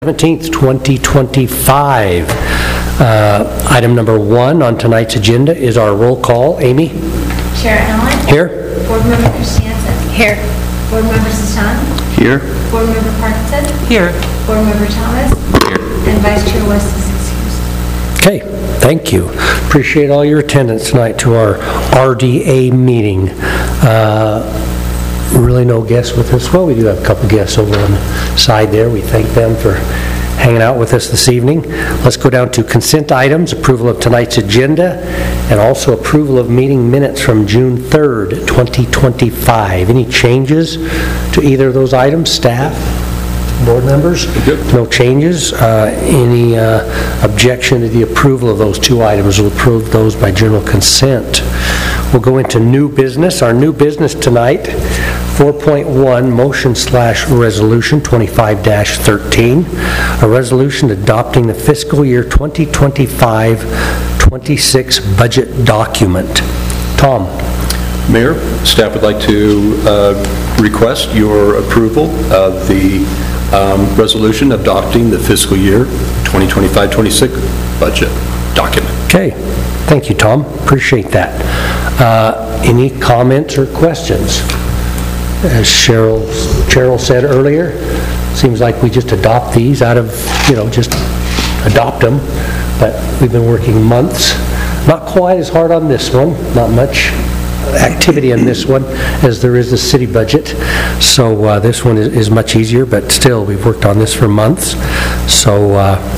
17th, 2025. Item number 1 on tonight's agenda is our roll call. Amy? Chair Allen? Here. Board Member Christiansen? Here. Board Member Sassan? Here. Board Member Parkinson? Here. Board Member Thomas? Here. And Vice Chair West is excused. Okay, thank you. Appreciate all your attendance tonight to our RDA meeting. Really no guests with us. Well, we do have a couple guests over on the side there. We thank them for hanging out with us this evening. Let's go down to consent items, approval of tonight's agenda, and also approval of meeting minutes from June 3rd, 2025. Any changes to either of those items, staff, board members? No changes. Any objection to the approval of those two items? We'll approve those by general consent. We'll go into new business. Our new business tonight, 4.1, motion/resolution 25-13, a resolution adopting the fiscal year 2025-26 budget document. Tom. Mayor, staff would like to request your approval of the resolution adopting the fiscal year 2025-26 budget document. Okay. Thank you, Tom. Appreciate that. Any comments or questions? As Cheryl said earlier, seems like we just adopt these out of, just adopt them, but we've been working months. Not quite as hard on this one, not much activity on this one as there is the city budget. So this one is much easier, but still, we've worked on this for months. So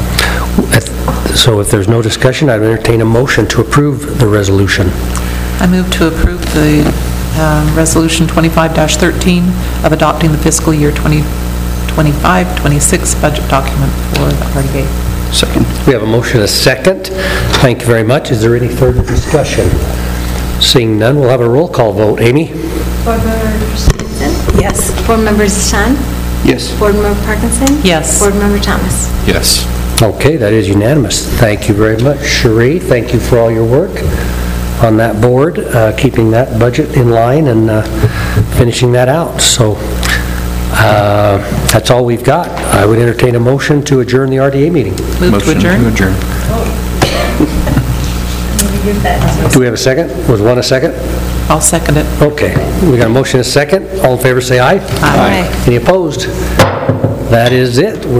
if there's no discussion, I'd entertain a motion to approve the resolution. I move to approve the Resolution 25-13 of adopting the fiscal year 2025-26 budget document for the RDA. Second. We have a motion and a second. Thank you very much. Is there any further discussion? Seeing none, we'll have a roll call vote. Amy? Board Member Christiansen? Yes. Board Member Sassan? Yes. Board Member Parkinson? Yes. Board Member Thomas? Yes. Okay, that is unanimous. Thank you very much. Cherie, thank you for all your work on that board, keeping that budget in line and finishing that out. So that's all we've got. I would entertain a motion to adjourn the RDA meeting. Move to adjourn. Do we have a second? Was one a second? I'll second it. Okay, we got a motion and a second. All in favor say aye. Aye. Any opposed? That is it.